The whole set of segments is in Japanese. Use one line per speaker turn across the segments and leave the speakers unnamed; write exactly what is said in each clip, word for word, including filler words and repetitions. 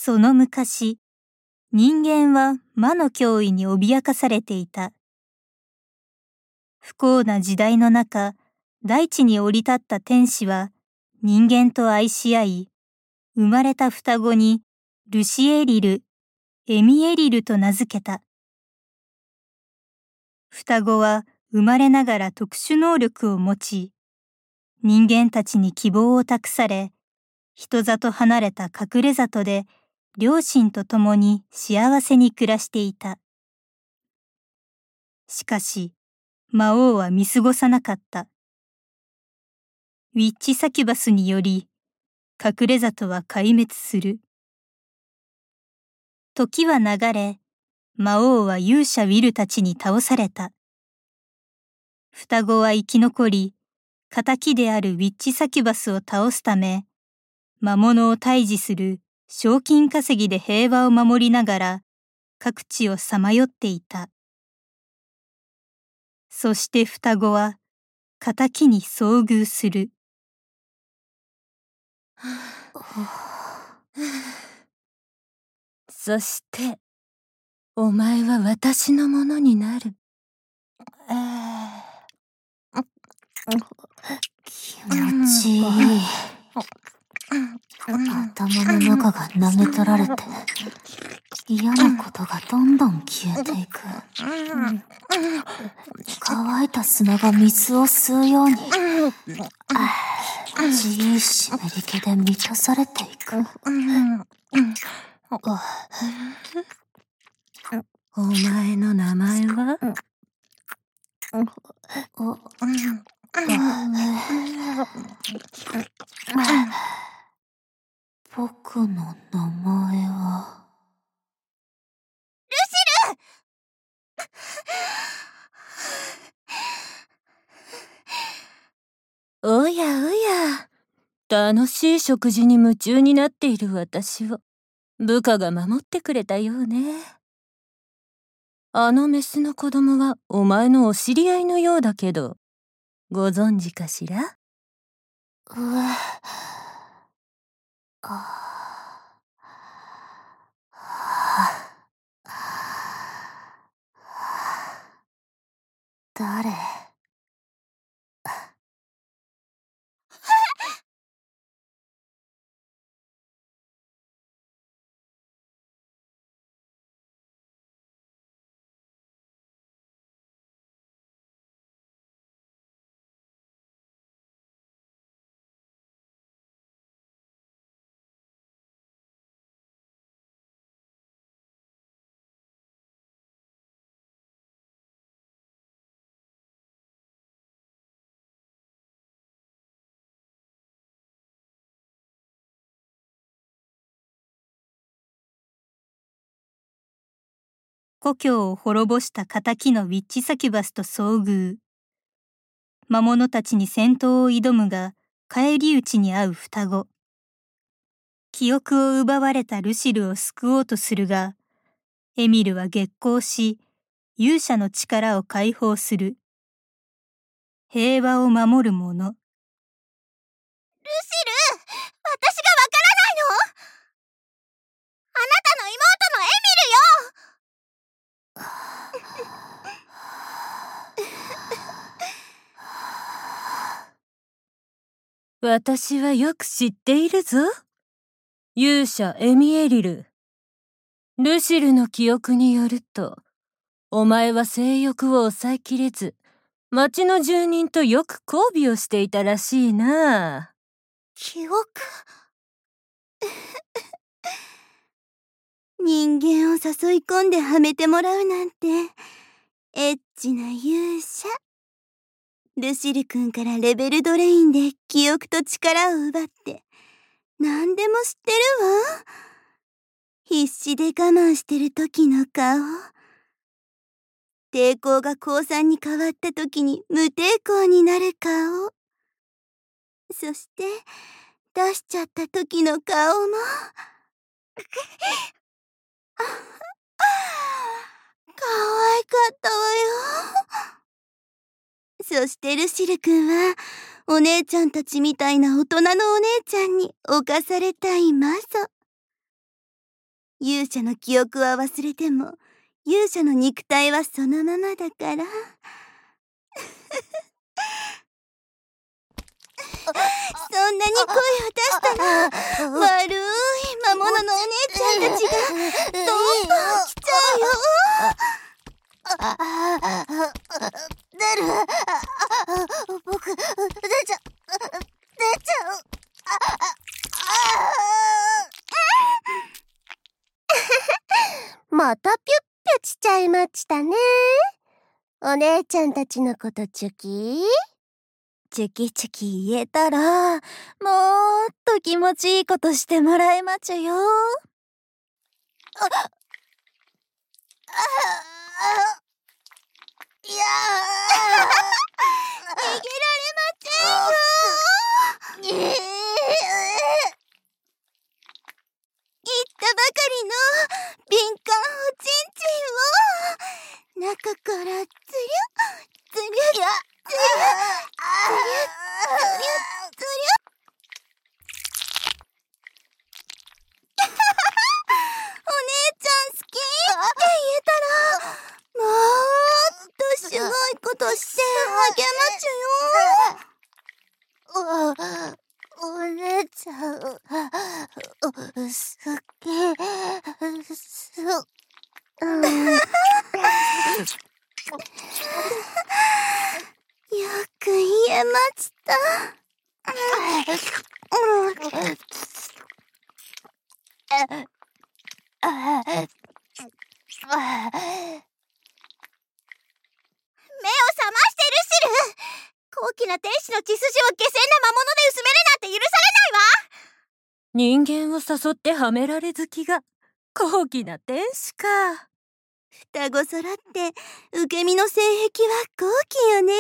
その昔、人間は魔の脅威に脅かされていた。不幸な時代の中、大地に降り立った天使は人間と愛し合い、生まれた双子にルシエリル、エミエリルと名付けた。双子は生まれながら特殊能力を持ち、人間たちに希望を託され、人里離れた隠れ里で両親と共に幸せに暮らしていた。しかし、魔王は見過ごさなかった。ウィッチサキュバスにより、隠れ里は壊滅する。時は流れ、魔王は勇者ウィルたちに倒された。双子は生き残り、仇であるウィッチサキュバスを倒すため、魔物を退治する賞金稼ぎで平和を守りながら、各地をさまよっていた。そして双子は、仇に遭遇する。
そして、お前は私のものになる。
気持ちいい。頭の中が舐め取られて、嫌なことがどんどん消えていく。乾いた砂が水を吸うように、気持ちいい湿り気で満たされていく。
お前の名前は？
僕の名前は。
ルシル！
おやおや、楽しい食事に夢中になっている私を部下が守ってくれたようね。あのメスの子供はお前のお知り合いのようだけど、ご存知かしら？
うえ。あ。誰？
故郷を滅ぼした仇のウィッチサキュバスと遭遇。魔物たちに戦闘を挑むが、返り討ちに遭う双子。記憶を奪われたルシルを救おうとするが、エミルは激高し、勇者の力を解放する。平和を守る者。ルシル、
私がわからないの？あなたの妹のエミルよ！
私はよく知っているぞ。勇者エミエリル。ルシルの記憶によると、お前は性欲を抑えきれず、町の住人とよく交尾をしていたらしいな。
記憶人間を誘い込んではめてもらうなんて、エッチな勇者。ルシル君からレベルドレインで記憶と力を奪って、何でも知ってるわ。必死で我慢してる時の顔。抵抗が降参に変わった時に無抵抗になる顔。そして、出しちゃった時の顔も。可愛かったわよ。そしてルシル君は、お姉ちゃんたちみたいな大人のお姉ちゃんに侵されたいマゾ。 勇者の記憶は忘れても、勇者の肉体はそのままだから。そんなに声を出したら、悪い魔物のお姉ちゃんたちがどんどん来ちゃうよ。
出る。僕、出ちゃ、出ちゃう。またピュッピュしちゃいましたね。お姉ちゃんたちのことチュキ
チュキチュキ言えたら、もっと気持ちいいことしてもらえまちゅよ。
ああいや
逃げられませんよ。
え
言ったばかりの敏感おちんちんを中からつりゅつりゅつりゅつりゅつりゅつりゅ。お姉ちゃん好きって言えたら、もっとすごいことしてあげまちゅよ。
お姉ちゃん、すっげえ、す、うん、よ
く言えました。目を覚ましてルシル。高貴な天使の血筋を下賤な魔物で薄めるなんて許されないわ。
人間を誘ってはめられ好きが高貴な天使か。
双子揃って受け身の性癖は高貴よね。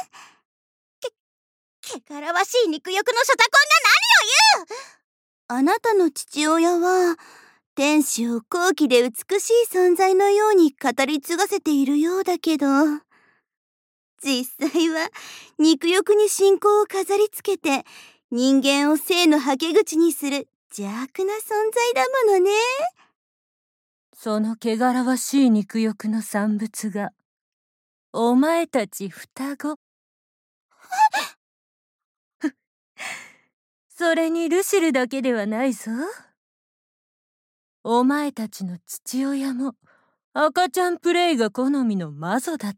け、汚らわしい肉欲のショタコンが何を言う。あなたの父親は天使を高貴で美しい存在のように語り継がせているようだけど、実際は肉欲に信仰を飾りつけて人間を性のはけ口にする邪悪な存在だものね。
その汚らわしい肉欲の産物がお前たち双子。それにルシルだけではないぞ。お前たちの父親も赤ちゃんプレイが好みの魔女だった。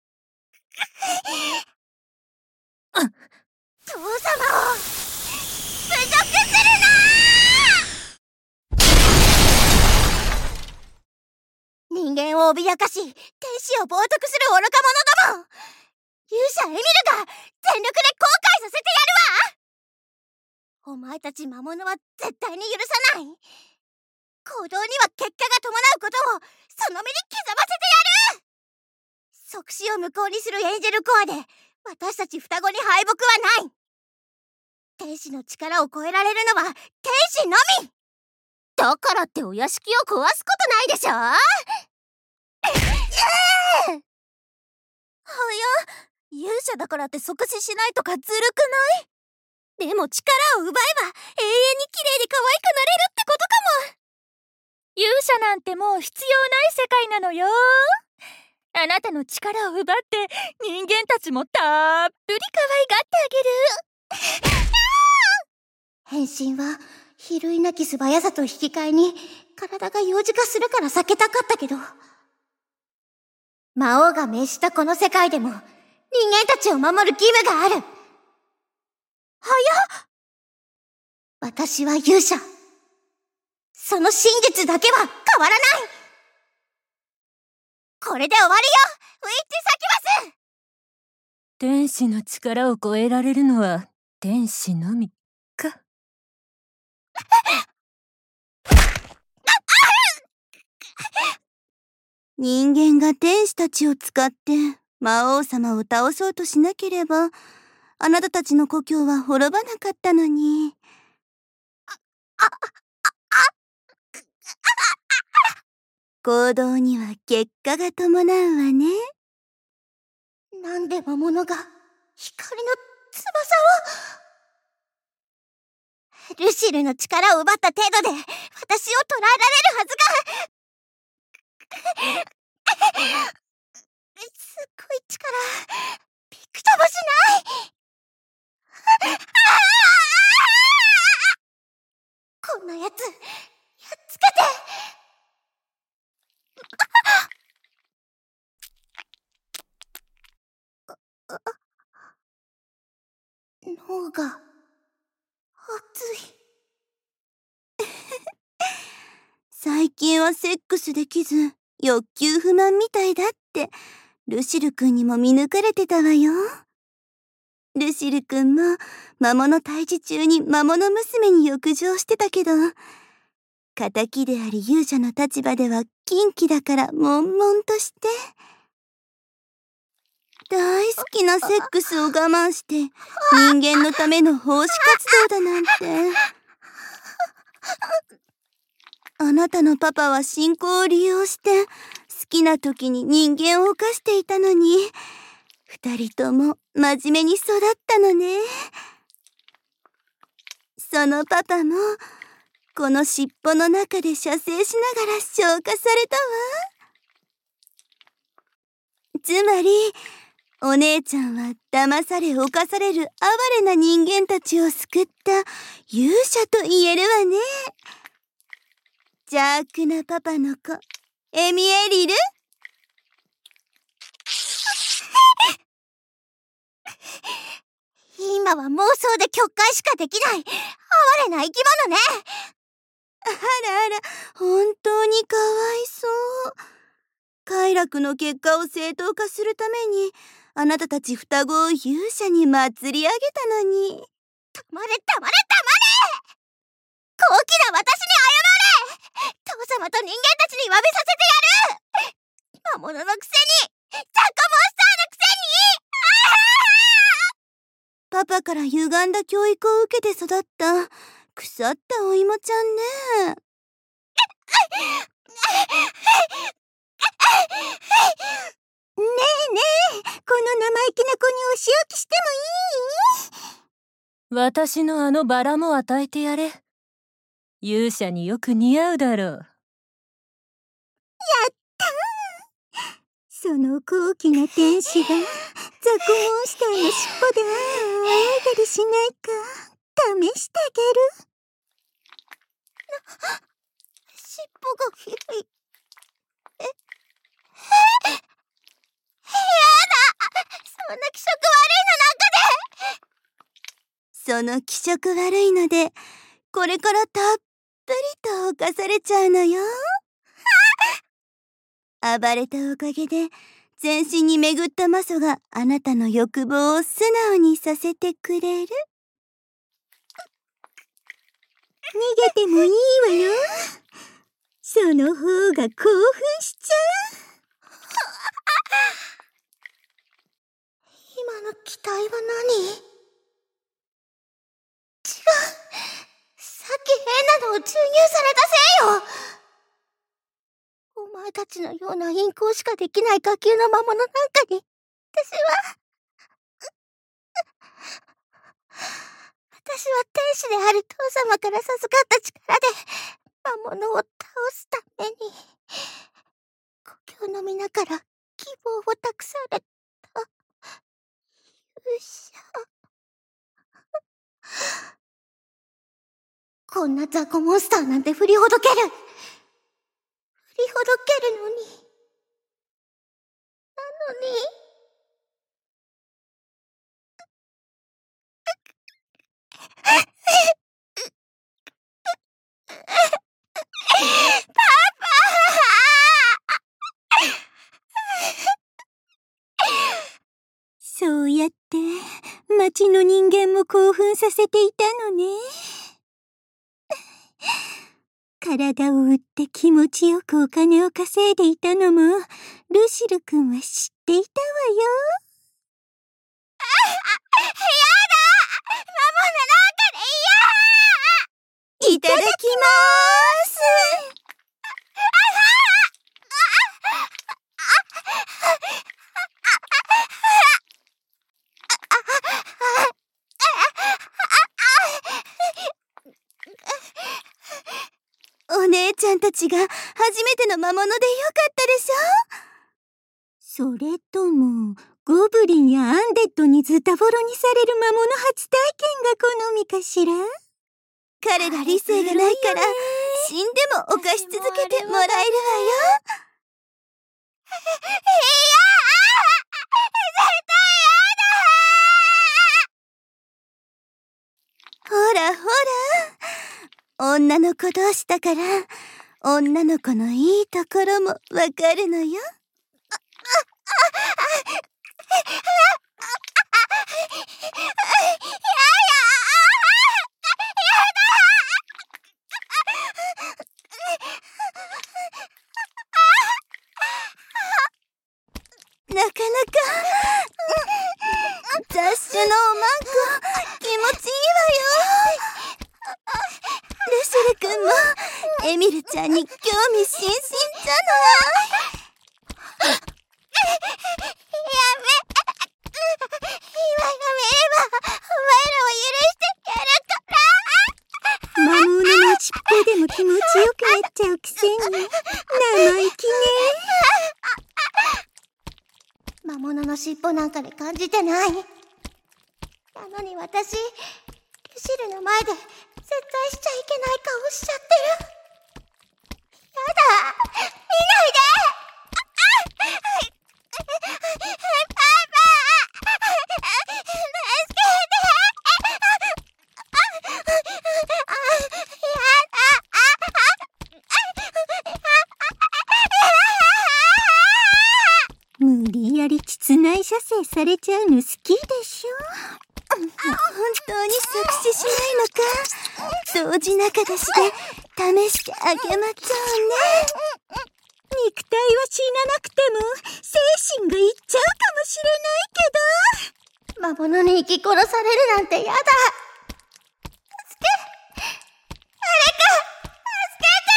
父様を侮辱するな。人間を脅かし天使を冒涜する愚か者ども。勇者エミルが全力で後悔させてやるわ。お前たち魔物は絶対に許さない。行動には結果が伴うことをその目に刻ませてやる。即死を無効にするエンジェルコアで私たち双子に敗北はない。天使の力を超えられるのは天使のみ。だからってお屋敷を壊すことないでしょ。はや、勇者だからって即死しないとかずるくない？でも力を奪えば永遠に綺麗で可愛くなれるってことかも。
勇者なんてもう必要ない世界なのよ。あなたの力を奪って人間たちもたっぷり可愛がってあげる。
変身は比類なき素早さと引き換えに体が幼児化するから避けたかったけど、魔王が命じたこの世界でも人間たちを守る義務がある。はやっ、私は勇者。その真実だけは変わらない。これで終わりよ、ウィッチサキュバス。
天使の力を超えられるのは天使のみか。
人間が天使たちを使って魔王様を倒そうとしなければ、あなたたちの故郷は滅ばなかったのに。あ、あ、あ、あ、行動には結果が伴うわね。なんで魔物が光の翼を。 ルシルの力を奪った程度で私を捕らえられるはずがすっごい力、びくともしないこんなやつ、やっつけて脳が熱い最近はセックスできず欲求不満みたいだってルシル君にも見抜かれてたわよ。ルシル君も魔物退治中に魔物娘に欲情してたけど、仇であり勇者の立場では禁忌だから悶々として、大好きなセックスを我慢して人間のための奉仕活動だなんて。あなたのパパは信仰を利用して好きな時に人間を犯していたのに、二人とも真面目に育ったのね。そのパパもこの尻尾の中で射精しながら消化されたわ。つまりお姉ちゃんは騙され犯される哀れな人間たちを救った勇者と言えるわね。邪悪なパパの子、エミエリル。今は妄想で曲解しかできない哀れな生き物ね。あらあら、本当にかわいそう。快楽の結果を正当化するためにあなたたち双子を勇者に祭り上げたのに。たまれたまれたまれ、高貴な私に謝れ。父様と人間たちに詫びさせてやる。魔物のくせに、ザコモンスターのくせに。パパから歪んだ教育を受けて育った腐ったお芋ちゃんね。ねえねえ、この生意気な子にお仕置きしてもいい？
私のあのバラも与えてやれ。勇者によく似合うだろう。や
ったー。その高貴な天使がザコモンスターの尻尾であああいだりしないか試してあげる。尻尾が広い。ええやだ、そんな気色悪いのなんかで。その気色悪いのでこれからたっぷりと犯されちゃうのよ。暴れたおかげで全身に巡った魔素があなたの欲望を素直にさせてくれる。逃げてもいいわよ。その方が興奮しちゃう。今の期待は何？違う。さっき変なのを注入されたせいよ。お前たちのような陰行しかできない下級の魔物なんかに、私は私は天使である父様から授かった力で魔物を倒すために故郷の皆から希望を託された勇者。こんなザコモンスターなんて振りほどける。振りほどけるのに。なのに。パパそうやって町の人間も興奮させていたのね。体を売って気持ちよくお金を稼いでいたのもルシル君は知っていたわよ。あ、あ、やだ、魔物なんかで嫌。いただきまーす。 ちゃんたちが初めての魔物でよかったでしょ？それとも、ゴブリンやアンデッドにズタボロにされる魔物初体験が好みかしら？彼ら理性がないから、死んでも犯し続けてもらえるわよ。いや、絶対やだ！ほらほら、女の子同士だから、女の子のいいところもわかるのよ。なかなか雑種のおまんこ気持ちいいわよ。ルシル君もエミルちゃんに興味津々じゃない。やめ、今が見ればお前らを許してやるから。魔物の尻尾でも気持ちよくなっちゃうくせに生意気ね。魔物の尻尾なんかで感じてない。なのに私、ルシルの前で絶対しちゃいけない顔しちゃってる。やだ、見ないで。パパ、助けて。無理やり膣内射精されちゃうの好きでしょ？本当に作詞しないのか？同時中出しで試してあげまちゃうね。肉体は死ななくても精神がいっちゃうかもしれないけど。魔物に生き殺されるなんてやだ。助け、誰か助けて。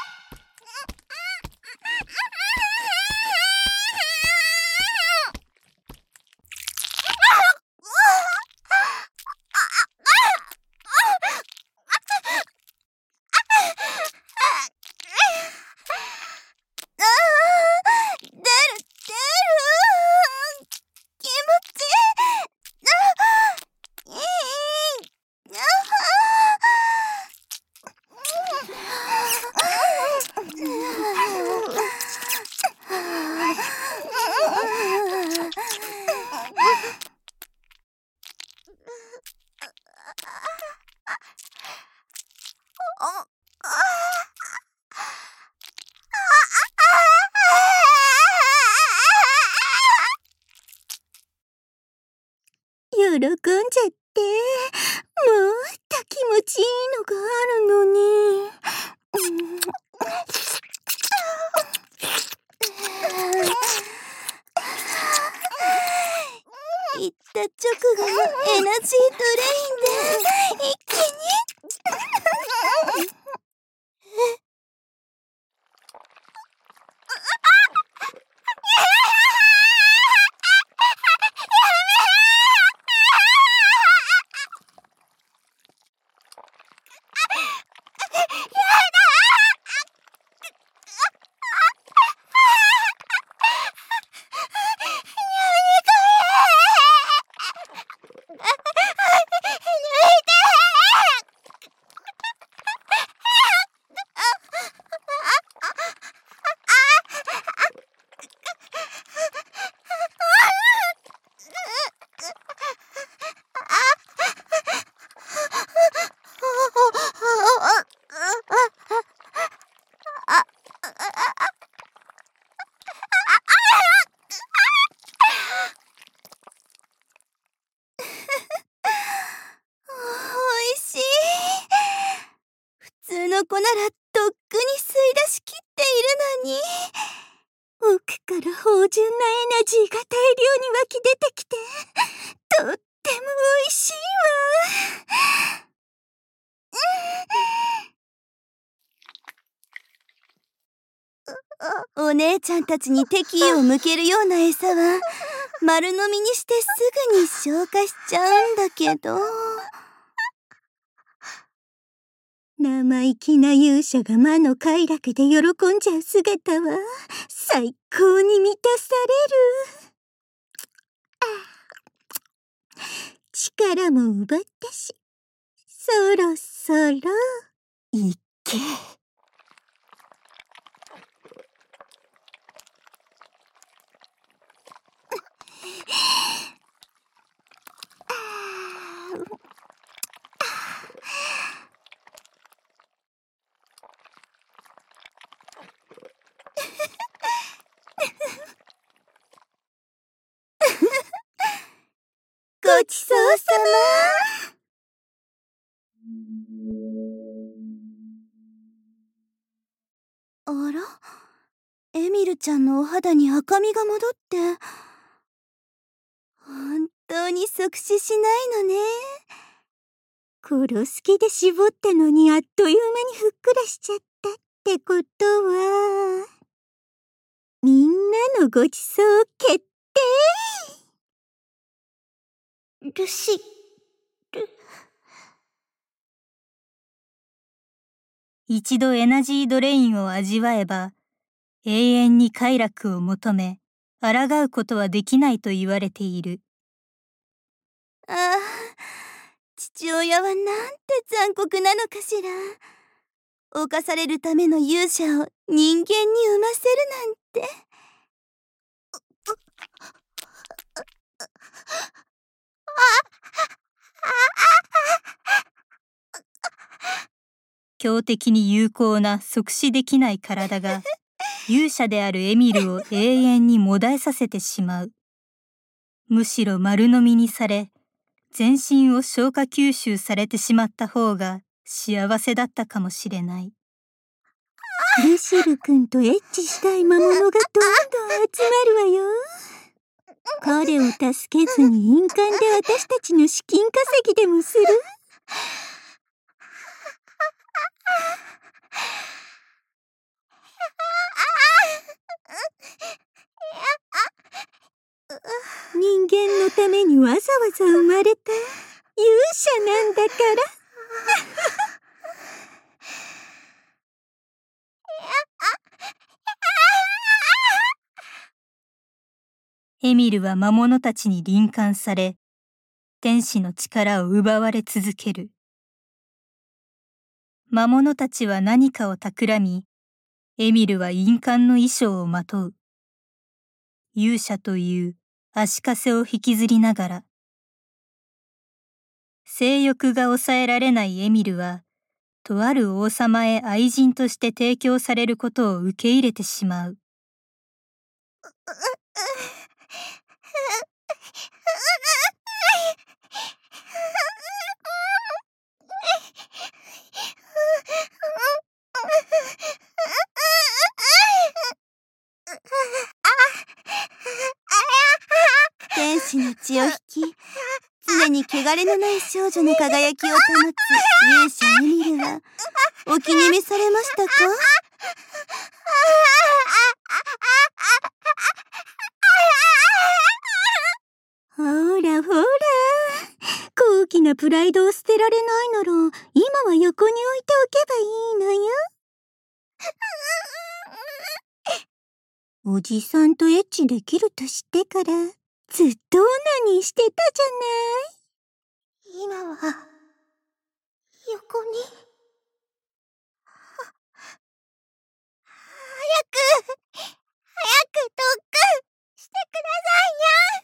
喜んじゃって、もっと気持ちいいのがあるのに。行った直後のエナジードレインで一気に子ならとっくに吸い出しきっているのに、奥から芳醇なエナジーが大量に湧き出てきて、とっても美味しいわ。お姉ちゃんたちに敵意を向けるような餌は丸飲みにしてすぐに消化しちゃうんだけど。 生意気な勇者が魔の快楽で喜んじゃう姿は最高に満たされる。力も奪ったし、そろそろ行け。ごちそうさま。あら、エミルちゃんのお肌に赤みが戻って、本当に即死しないのね。殺す気で絞ったのにあっという間にふっくらしちゃったってことは、みんなのごちそう決定。ルシル。
一度エナジードレインを味わえば、永遠に快楽を求め、抗うことはできないと言われている。
ああ、父親はなんて残酷なのかしら。犯されるための勇者を人間に産ませるなんて。
強敵に有効な即死できない体が勇者であるエミルを永遠にもだえさせてしまう。むしろ丸飲みにされ、全身を消化吸収されてしまった方が幸せだったかもしれない。
ルシル君とエッチしたい魔物がどんどん集まるわよ。彼を助けずに印鑑で私たちの資金稼ぎでもする？人間のためにわざわざ生まれた勇者なんだから。
エミルは魔物たちに輪姦され、天使の力を奪われ続ける。魔物たちは何かを企み、エミルは印鑑の衣装をまとう。勇者という足かせを引きずりながら。性欲が抑えられないエミルは、とある王様へ愛人として提供されることを受け入れてしまう。
天使の血を引き、常に汚れのない少女の輝きを保つ勇者エミルは、お気に召されましたか？ほらほら、高貴なプライドを捨てられないなら、今は横に置いておけばいいのよ。おじさんとエッチできると知ってから、ずっとオナニーしてたじゃない。今は、横に。は、早く、早く特訓してくださいにゃ。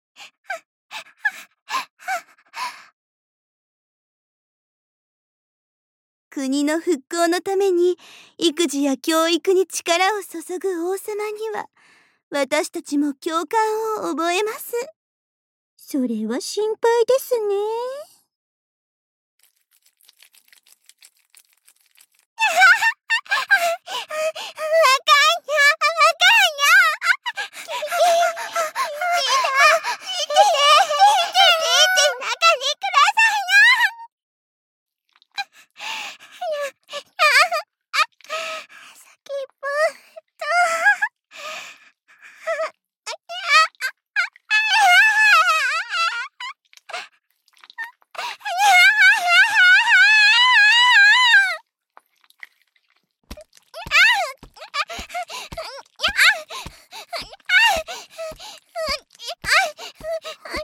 国の復興のために育児や教育に力を注ぐ王様には私たちも共感を覚えます。それは心配ですね。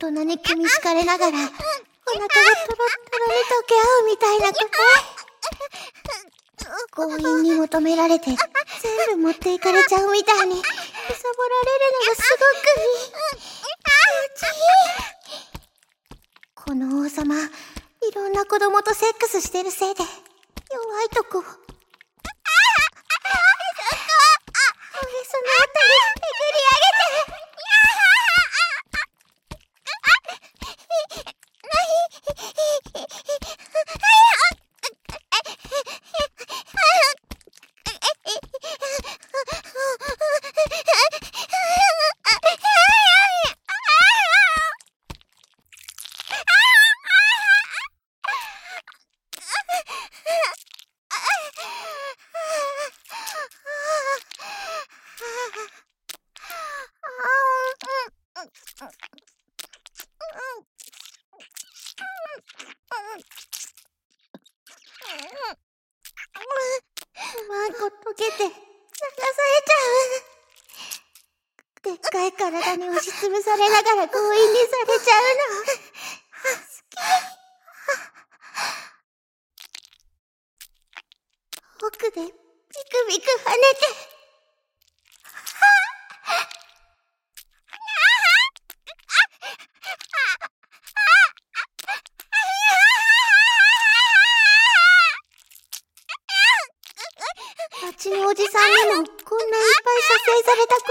人に組み敷かれながら、お腹がトロットロに溶け合うみたいなこと。強引に求められて、全部持っていかれちゃうみたいに、揺さぼられるのがすごくいい。気持ちいい。この王様、いろんな子供とセックスしてるせいで、弱いとこ。おへそのあたり、めぐり上げて。うまいこと溶けて、流されちゃう。でっかい体に押しつぶされながら強引にされちゃうの。好き。奥でビクビク跳ねて。あっちのおじさんにもこんないっぱい射精されたこと。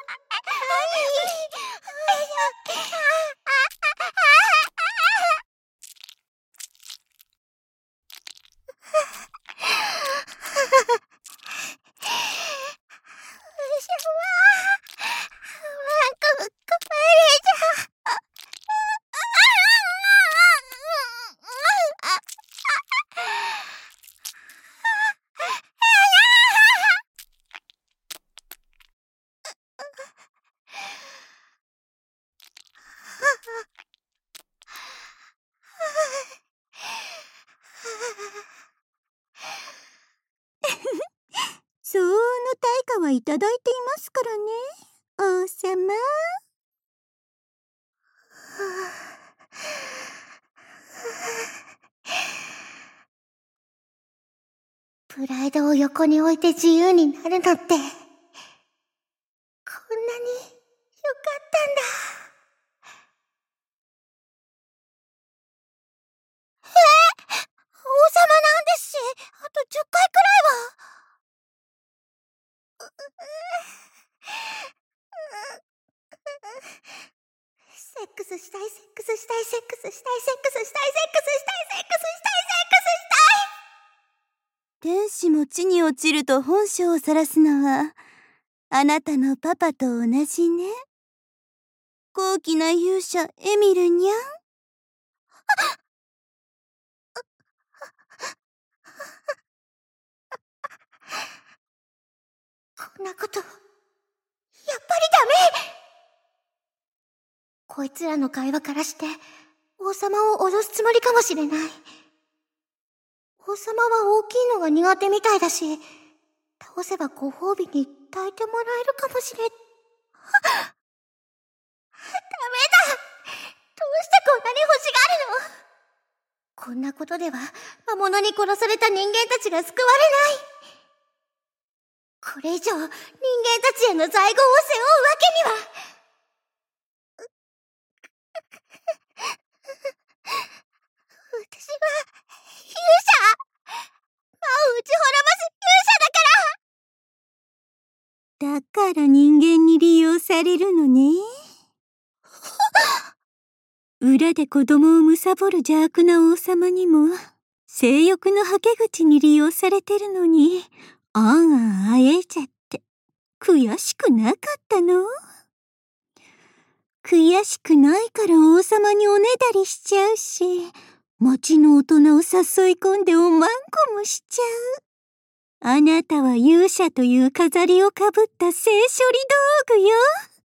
相応の対価はいただいていますからね、王様。プライドを横に置いて自由になるのって、こんなに良かったんだ。えー、王様なんですし、あとじゅっかいくらいは。セックスしたい、セックスしたい、セックスしたい、セックスしたい、セックスしたい、セックスしたい、セックスしたい。天使も地に落ちると本性を晒すのは、あなたのパパと同じね。高貴な勇者エミルにゃん。こんなこと、やっぱりダメ。こいつらの会話からして、王様を脅すつもりかもしれない。王様は大きいのが苦手みたいだし、倒せばご褒美に抱いてもらえるかもしれ。ダメだ。どうしてこんなに欲しがるの？こんなことでは魔物に殺された人間たちが救われない。これ以上人間たちへの罪業を背負うわけには。私は勇者。魔を打ち滅ぼす勇者だから。だから人間に利用されるのね。裏で子供を貪る邪悪な王様にも性欲のはけ口に利用されてるのに、あんあんあえいちゃって悔しくなかったの？悔しくないから王様におねだりしちゃうし、町の大人を誘い込んでおまんこもしちゃう。あなたは勇者という飾りをかぶった性処理道具よ。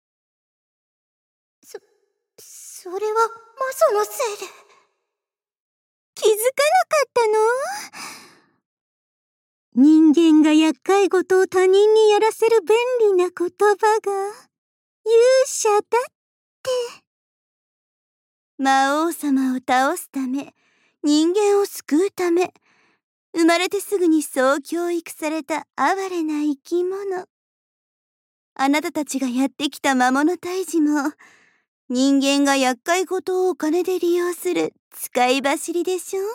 そ、それは魔素のせいで。気づかなかったの？人間が厄介事を他人にやらせる便利な言葉が勇者だって。 魔王様を倒すため、人間を救うため、生まれてすぐにそう教育された哀れな生き物。あなたたちがやってきた魔物退治も、人間が厄介事をお金で利用する使い走りでしょ。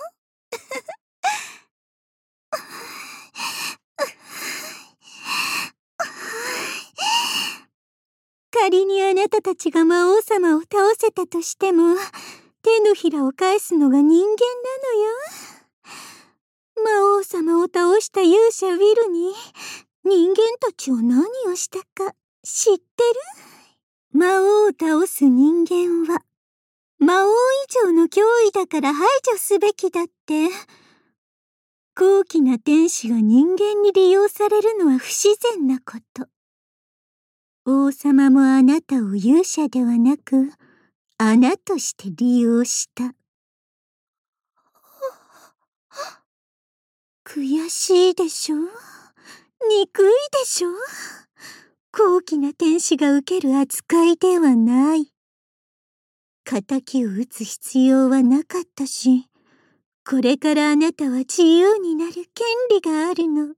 仮にあなたたちが魔王様を倒せたとしても、手のひらを返すのが人間なのよ。魔王様を倒した勇者ウィルに、人間たちは何をしたか知ってる？魔王を倒す人間は、魔王以上の脅威だから排除すべきだって。高貴な天使が人間に利用されるのは不自然なこと。王様もあなたを勇者ではなく、穴として利用した。悔しいでしょ？憎いでしょ？高貴な天使が受ける扱いではない。仇を討つ必要はなかったし、これからあなたは自由になる権利があるの。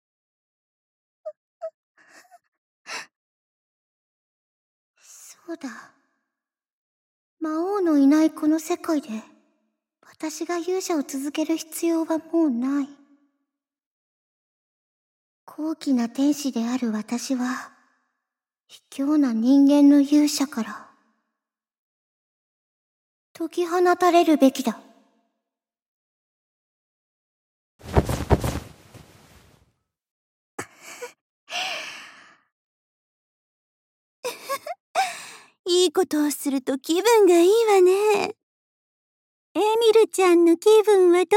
そうだ。魔王のいないこの世界で、私が勇者を続ける必要はもうない。高貴な天使である私は、卑怯な人間の勇者から、解き放たれるべきだ。
いいことをすると気分がいいわね。
エミルちゃんの気分はどう？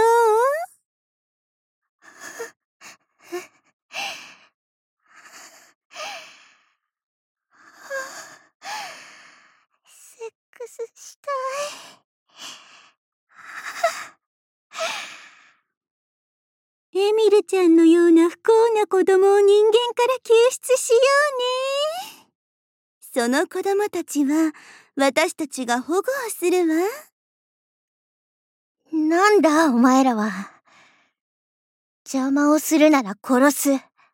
セックスしたい。エミルちゃんのような不幸な子供を人間から救出しようね。
その子供たちは私たちが保護をするわ。
なんだお前らは。邪魔をするなら殺す。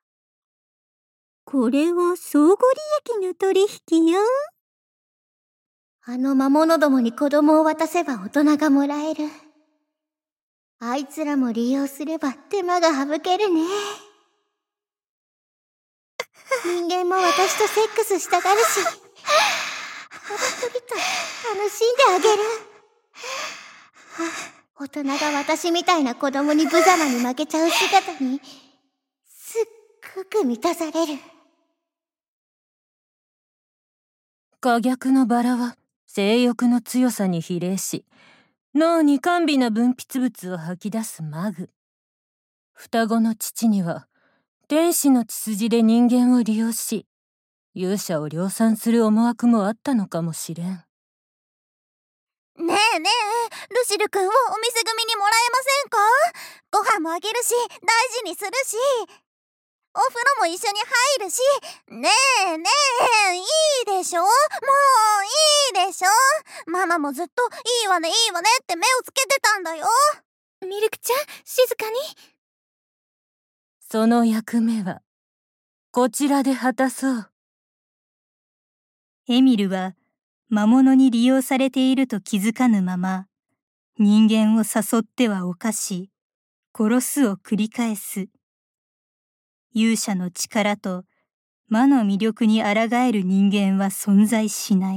これは相互利益の取引よ。あの魔物どもに子供を渡せば大人がもらえる。あいつらも利用すれば手間が省けるね。人間も私とセックスしたがるし、たっぷりと楽しんであげる。大人が私みたいな子供に無様に負けちゃう姿に、すっごく満たされる。
可逆のバラは性欲の強さに比例し、脳に甘美な分泌物を吐き出すマグ。双子の父には、天使の血筋で人間を利用し、勇者を量産する思惑もあったのかもしれん。
ねえねえ、ルシル君をお店組にもらえませんか？ご飯もあげるし、大事にするし、お風呂も一緒に入るし、ねえねえ、いいでしょ？もういいでしょ？ママもずっといいわねいいわねって目をつけてたんだよ。ミルクちゃん、静かに。
その役目は、こちらで果たそう。
エミルは魔物に利用されていると気づかぬまま、人間を誘っては犯し、殺すを繰り返す。勇者の力と魔の魅力に抗える人間は存在しない。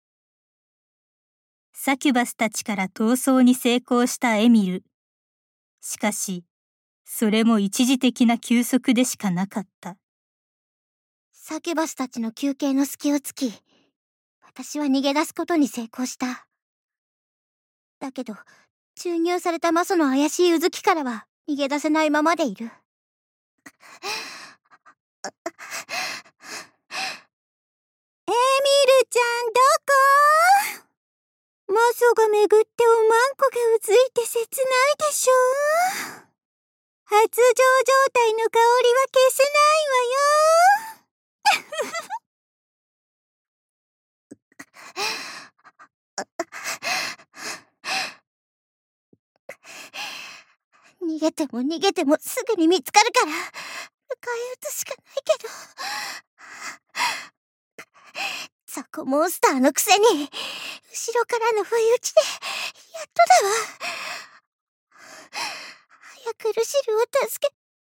サキュバスたちから逃走に成功したエミル。しかし、それも一時的な休息でしかなかった。
サキュバスたちの休憩の隙を突き、私は逃げ出すことに成功した。だけど、注入された魔素の怪しい渦木からは逃げ出せないままでいる。エミルちゃんどこ？魔素が巡っておまんこがうずいて切ないでしょ？発情状態の香りは消せないわよ。 逃げても逃げてもすぐに見つかるから、迎え撃つしかないけど。雑魚モンスターのくせに、後ろからの不意打ちで、やっとだわ。早くルシルを助け、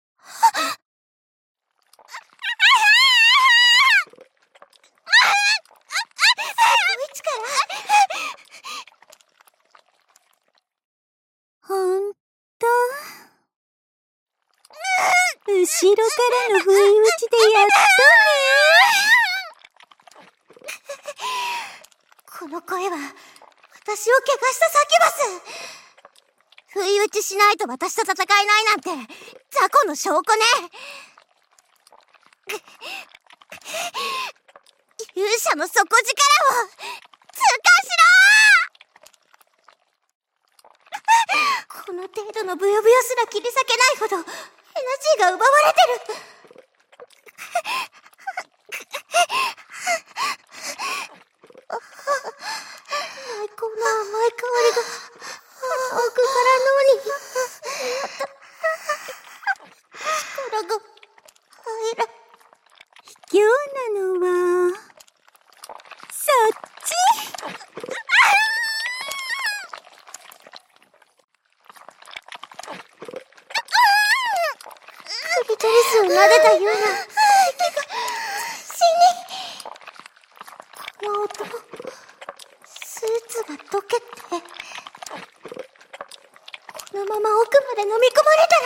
ほんと？後ろからの不意打ちでやっとね。
この声は、私を怪我したサキュバス。不意打ちしないと私と戦えないなんて、雑魚の証拠ね。勇者の底力を、痛感しろ。この程度のブヨブヨすら切り裂けないほど、エナジーが奪われてる。最高の甘い香りが、奥から脳に、力が入ら、
卑怯なのは、そっち。
クリトリスを撫でたような、息が、死に。この音、スーツが溶けて、このまま奥まで飲み込まれ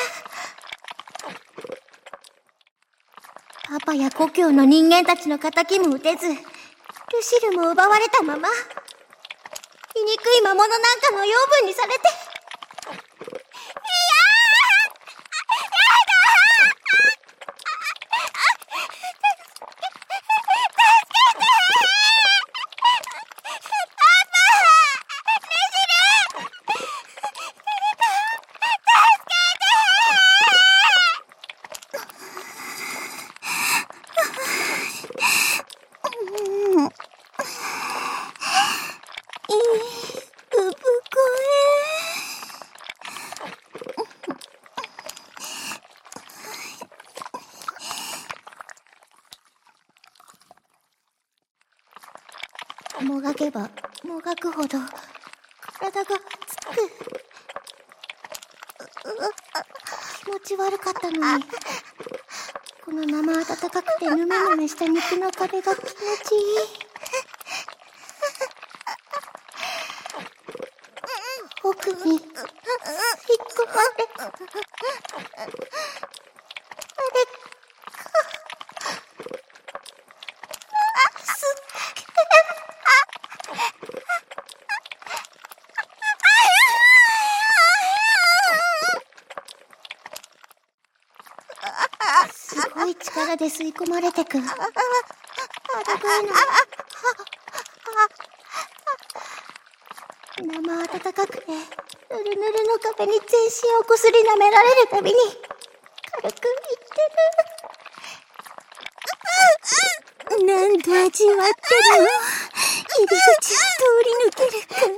たら、パパや故郷の人間たちの仇も撃てず、ルシルも奪われたまま、醜い魔物なんかの養分にされて、もがけばもがくほど体がつく。気持ち悪かったのに、この生温かくてヌメヌメした肉の壁が気持ちいい。奥に引っ込まれ、あれすごい力で吸い込まれてく。あらがいの。生温かくて、ぬるぬるの壁に全身をこすり舐められるたびに、軽く言って
る。何度味わってるの？入り口を通り抜ける感触。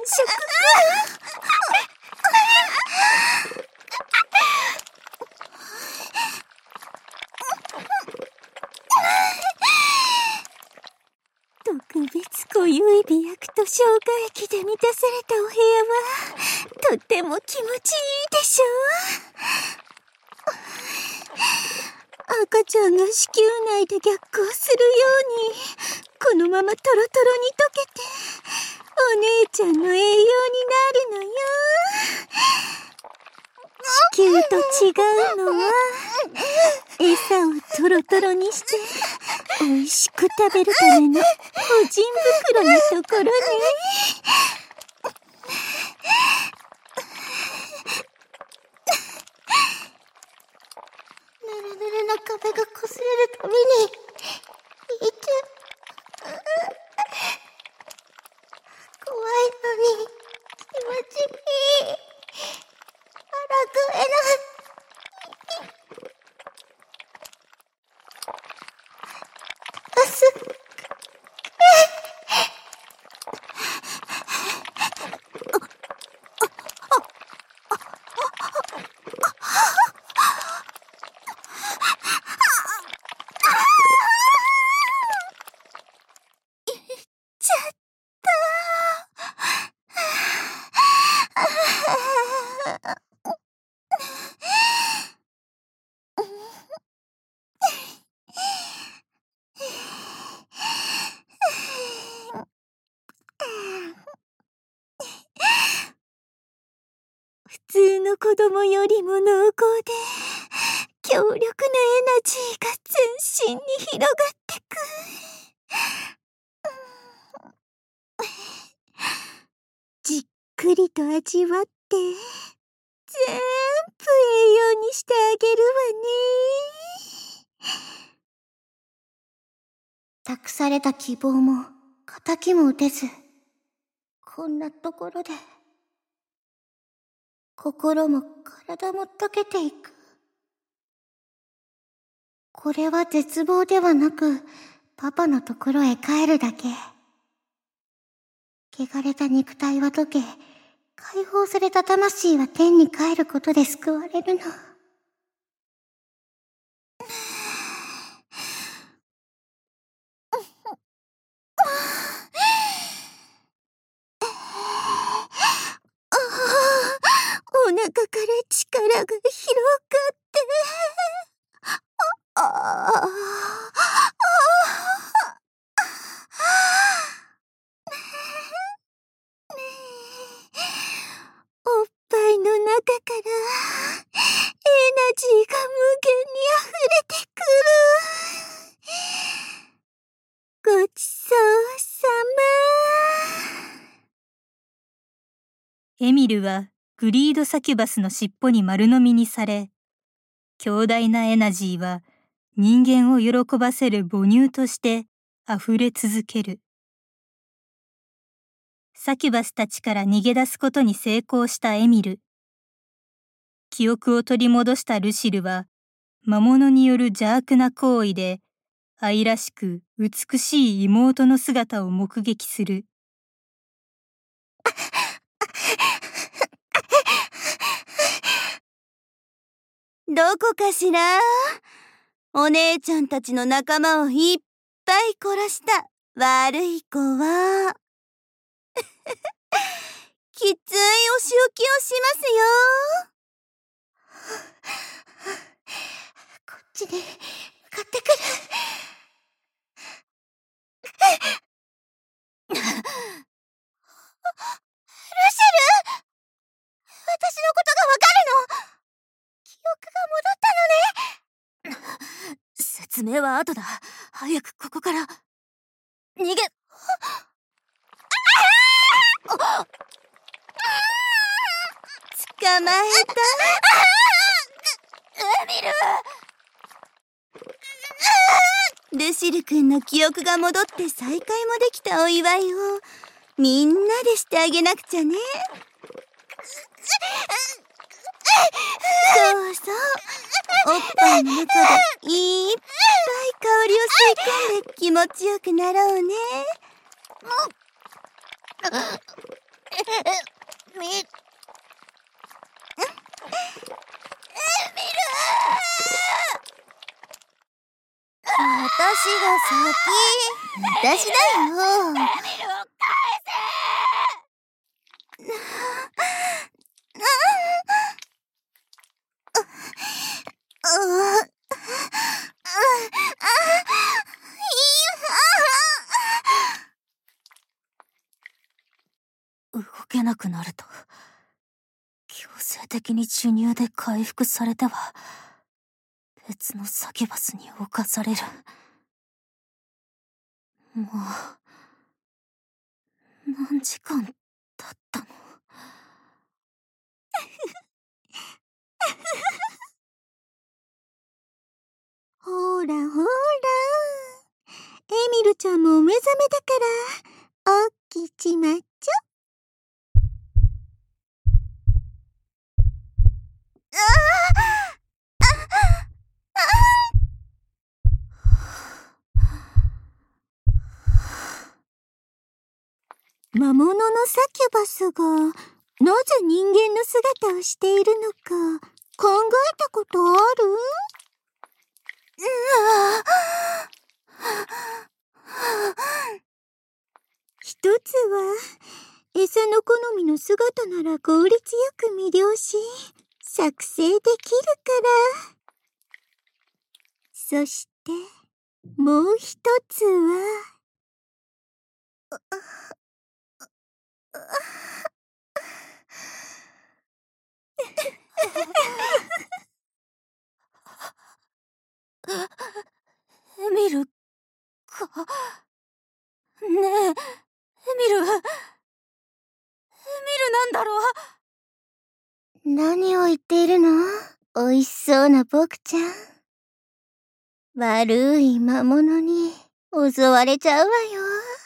特別濃い美薬と生姜液で満たされたお部屋はとっても気持ちいいでしょう。赤ちゃんが子宮内で逆行するようにこのままトロトロに溶けてお姉ちゃんの栄養になるのよ。地球と違うのは餌をトロトロにして美味しく食べるための保人袋のところね。
ぬるぬるの壁が擦れるたびに、いちゃ怖いのに気持ちいい。荒くえな。す
普通の子供よりも濃厚で強力なエナジーが全身に広がってく。じっくりと味わって全部栄養にしてあげるわね。
託された希望も敵も打てず、こんなところで心も体も溶けていく。これは絶望ではなく、パパのところへ帰るだけ。汚れた肉体は溶け、解放された魂は天に帰ることで救われるの。
お腹から力が広がって、あああおっぱいの中からエナジーが無限に溢れてくる。ごちそうさ
エミルはグリードサキュバスの尻尾に丸飲みにされ、強大なエナジーは人間を喜ばせる母乳として溢れ続ける。サキュバスたちから逃げ出すことに成功したエミル。記憶を取り戻したルシルは、魔物による邪悪な行為で、愛らしく美しい妹の姿を目撃する。
どこかしら？お姉ちゃんたちの仲間をいっぱい殺した悪い子はきついお仕置きをしますよ。
こっちに向かってくる。ルシル！私のことがわかるの？記憶が戻ったのね。
説明は後だ。早くここから逃げ。
捕まえた。
エミル！
ルシル君の記憶が戻って再会もできたお祝いをみんなでしてあげなくちゃね。そうそう、おっぱいの中でいっぱい香りを吸い込んで気持ちよくなろうね。
みエミル！
私が先。私だよ。
エミルを返
動けなくなると、強制的に授乳で回復されては、別のサキュバスに侵される。もう、何時間経ったの？
ほらほら、エミルちゃんもお目覚めだから、起きちまっちゃ。魔物のサキュバスがなぜ人間の姿をしているのか考えたことある？一つは餌の好みの姿なら効率よく魅了し作成できるから。そしてもう一つは
ろ。
何を言っているの？美味しそうな僕ちゃん。悪い魔物に襲われちゃうわよ。